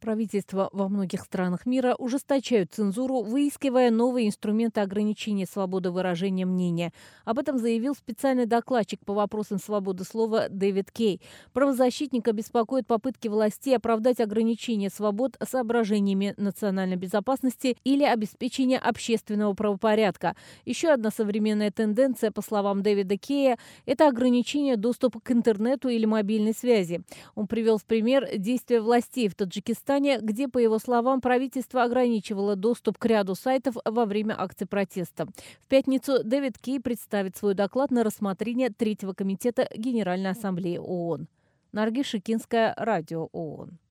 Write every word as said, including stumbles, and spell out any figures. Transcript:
Правительства во многих странах мира ужесточают цензуру, выискивая новые инструменты ограничения свободы выражения мнения. Об этом заявил специальный докладчик по вопросам свободы слова Дэвид Кей. Правозащитника беспокоят попытки властей оправдать ограничение свобод соображениями национальной безопасности или обеспечения общественного правопорядка. Еще одна современная тенденция, по словам Дэвида Кея, это ограничение доступа к интернету или мобильной связи. Он привел в пример действия властей в Таджикистане, где, по его словам, правительство ограничивало доступ к ряду сайтов во время акций протеста. В пятницу Дэвид Кей представит свой доклад на рассмотрение Третьего комитета Генеральной ассамблеи ООН. Наргиз Шикинская, Радио ООН.